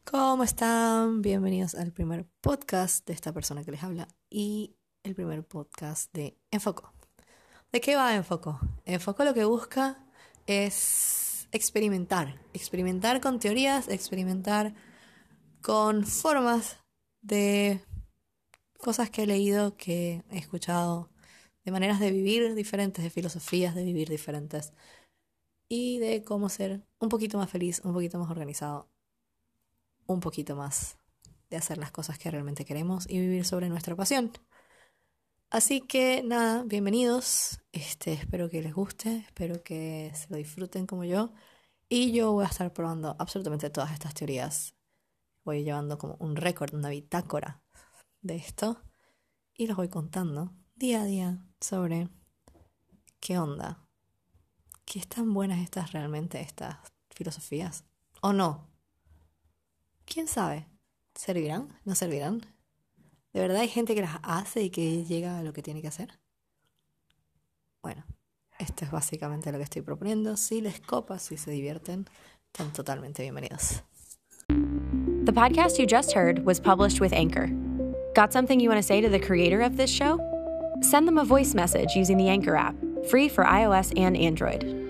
¿Cómo están? Bienvenidos al primer podcast de esta persona que les habla y el primer podcast de Enfoco. ¿De qué va Enfoco? Enfoco lo que busca es experimentar con teorías, experimentar con formas de cosas que he leído, que he escuchado, de maneras de vivir diferentes, de filosofías de vivir diferentes y de cómo ser un poquito más feliz, un poquito más organizado, un poquito más de hacer las cosas que realmente queremos y vivir sobre nuestra pasión. Así que nada, bienvenidos. Espero que les guste, espero que se lo disfruten como yo. Y yo voy a estar probando absolutamente todas estas teorías. Voy llevando como un récord, una bitácora de esto. Y los voy contando día a día sobre qué onda. ¿Qué están buenas realmente estas filosofías? ¿O no? ¿Quién sabe? ¿Servirán? ¿No servirán? ¿De verdad hay gente que las hace y que llega a lo que tiene que hacer? Bueno, esto es básicamente lo que estoy proponiendo. Si les copa, si se divierten, están totalmente bienvenidos. The podcast you just heard was published with Anchor. Got something you want to say to the creator of this show? Send them a voice message using the Anchor app, free for iOS and Android.